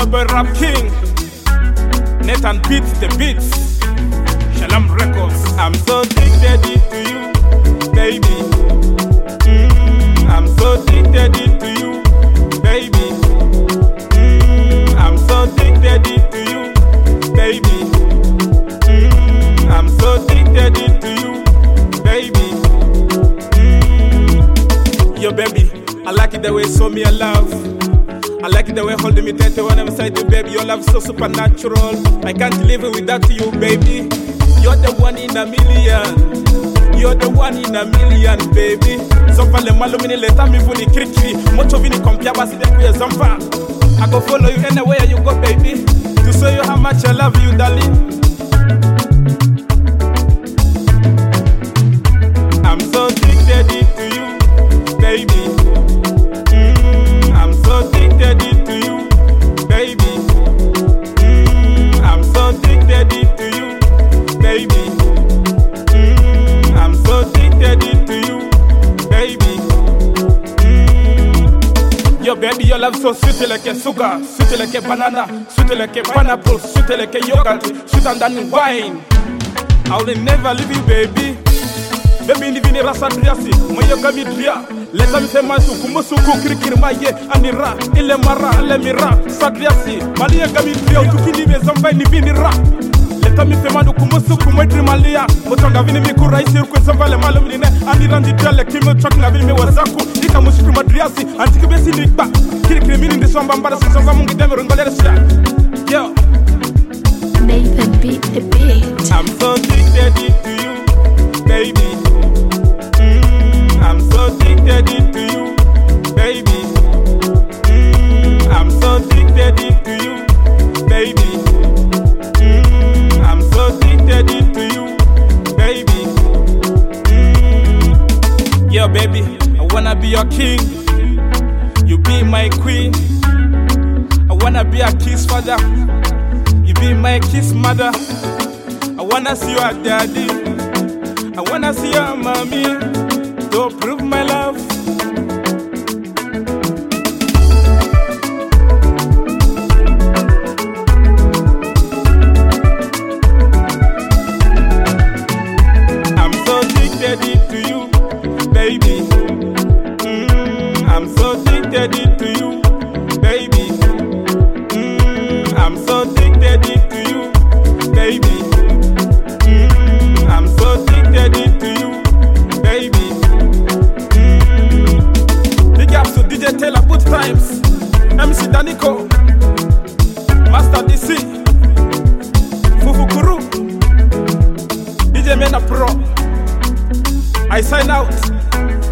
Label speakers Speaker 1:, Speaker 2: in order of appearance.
Speaker 1: your boy Rap King, Nathan Beats the Beats, Shalom Records. I'm so addicted to you, baby. I'm so addicted to you, baby. I'm so addicted to you, baby. I'm so addicted to you, baby. Yo, baby, I like it the way you show me a love. I like it the way holding me tight when I'm beside you, baby. Your love is so supernatural. I can't live without you, baby. You're the one in a million. You're the one in a million, baby. Zompa le malo mini leta mi vuni krikri. Mocho vini kompia basi de kuye zompa. I go follow you anywhere you go, baby, to show you how much I love you, darling. I'm so addicted to you, baby. I'm so addicted to you, baby. I'm so addicted to you, baby. I'm so addicted to you, baby. Yo, baby, your love so sweet like a sugar, sweet like a banana, sweet like a pineapple, sweet like a yogurt, sweeter than wine. I will never leave you, baby. Baby, ni vini rasa driasi, moyo kami dria. Leta mi sema suku, musuku kirikiri maye, anira, ile mara, ile mira, sadriasi. Malia kami dria, utukini bezamba ni vini ra. Leta mi sema nuku musuku, mwedri malia. Motonga vini miku raisi, ukwe zamba le malo minine. Anira ndidria le kimi chok na vini mewazaku. Ika musuku madriasi, antiki besi nikba. Kirikiri mini ndiswamba mbara, sisonga mungi deme rungolere siya. Yo,
Speaker 2: Nathan beat the beat.
Speaker 1: I'm so addicted to you, baby. I'm so addicted to you, baby. I'm so addicted to you, baby. I'm so addicted to you, baby. Yeah, baby, I wanna be your king. You be my queen. I wanna be a kiss father. You be my kiss mother. I wanna see your daddy. I wanna see your mommy. To prove my love. I'm so addicted to you, baby. I'm so addicted to you, baby. I'm so addicted to you, baby. I'm so addicted to you, baby. Big ups to DJ Taylor Boot Times, MC Daniko, Master DC, Fufukuru, DJ Mena Pro. I sign out.